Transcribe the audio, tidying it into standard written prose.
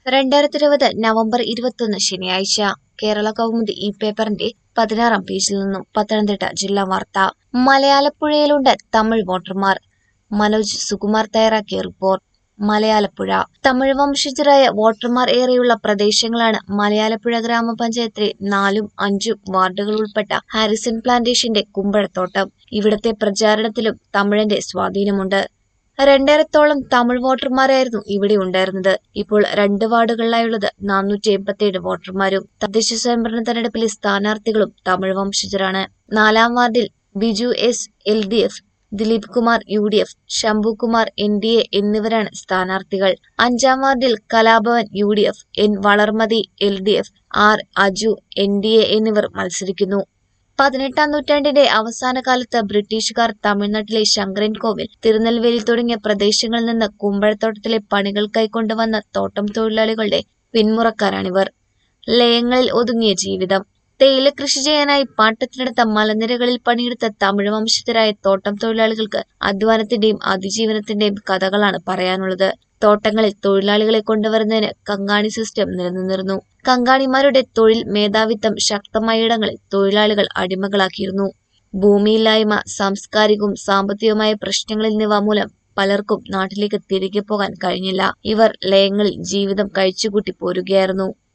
2020 November 21 ശനിയാഴ്ച കേരള കൗമുദി ഈ പേപ്പറിന്റെ 16-ാം പേജിൽ നിന്നും പത്തനംതിട്ട ജില്ലാ വാർത്ത. മലയാലപ്പുഴയിലുണ്ട് തമിഴ് വോട്ടർമാർ. മനോജ് സുകുമാർ തയ്യാറാക്കിയ റിപ്പോർട്ട്. മലയാലപ്പുഴ. തമിഴ് വംശജരായ വോട്ടർമാർ ഏറെയുള്ള പ്രദേശങ്ങളാണ് മലയാലപ്പുഴ ഗ്രാമപഞ്ചായത്തിലെ 4ഉം 5ഉം വാർഡുകൾ ഉൾപ്പെട്ട ഹാരിസൺ പ്ലാന്റേഷന്റെ കുമ്പഴത്തോട്ടം. ഇവിടത്തെ പ്രചാരണത്തിലും തമിഴിന്റെ സ്വാധീനമുണ്ട്. രണ്ടേരത്തോളം തമിഴ് വോട്ടർമാരായിരുന്നു ഇവിടെ ഉണ്ടായിരുന്നത്. ഇപ്പോൾ 2 വാർഡുകളിലായുള്ളത് 487 വോട്ടർമാരും. തദ്ദേശ സ്വയംഭരണ തെരഞ്ഞെടുപ്പിലെ സ്ഥാനാർത്ഥികളും തമിഴ് വംശജരാണ്. 4-ാം വാർഡിൽ Biju S LDF, Dileep Kumar UDF, Shambhukumar NDA എന്നിവരാണ് സ്ഥാനാർത്ഥികൾ. 5-ാം വാർഡിൽ Kalabhavan UDF, N Valarmathi LDF, R Aju NDA എന്നിവർ മത്സരിക്കുന്നു. 18-ാം നൂറ്റാണ്ടിന്റെ അവസാന കാലത്ത് ബ്രിട്ടീഷുകാർ തമിഴ്നാട്ടിലെ ശങ്കരൻ കോവിൽ, തിരുനെൽവേലി തുടങ്ങിയ പ്രദേശങ്ങളിൽ നിന്ന് കുമ്പഴത്തോട്ടത്തിലെ പണികൾക്കായി കൊണ്ടുവന്ന തോട്ടം തൊഴിലാളികളുടെ പിന്മുറക്കാരാണിവർ. ലയങ്ങളിൽ ഒതുങ്ങിയ ജീവിതം. തേയില കൃഷി ചെയ്യാനായി പാട്ടത്തിനെടുത്ത മലനിരകളിൽ പണിയെടുത്ത തമിഴ് വംശജരായ തോട്ടം തൊഴിലാളികൾക്ക് അധ്വാനത്തിന്റെയും അതിജീവനത്തിന്റെയും കഥകളാണ് പറയാനുള്ളത്. തോട്ടങ്ങളിൽ തൊഴിലാളികളെ കൊണ്ടുവരുന്നതിന് കങ്കാണി സിസ്റ്റം നിലനിന്നിരുന്നു. കങ്കാണിമാരുടെ തൊഴിൽ മേധാവിത്വം ശക്തമായ ഇടങ്ങളിൽ തൊഴിലാളികൾ അടിമകളാക്കിയിരുന്നു. ഭൂമിയില്ലായ്മ, സാംസ്കാരികവും സാമ്പത്തികവുമായ പ്രശ്നങ്ങൾ എന്നിവ മൂലം പലർക്കും നാട്ടിലേക്ക് തിരികെ പോകാൻ കഴിഞ്ഞില്ല. ഇവർ ലയങ്ങളിൽ ജീവിതം കഴിച്ചുകൂട്ടി പോരുകയായിരുന്നു.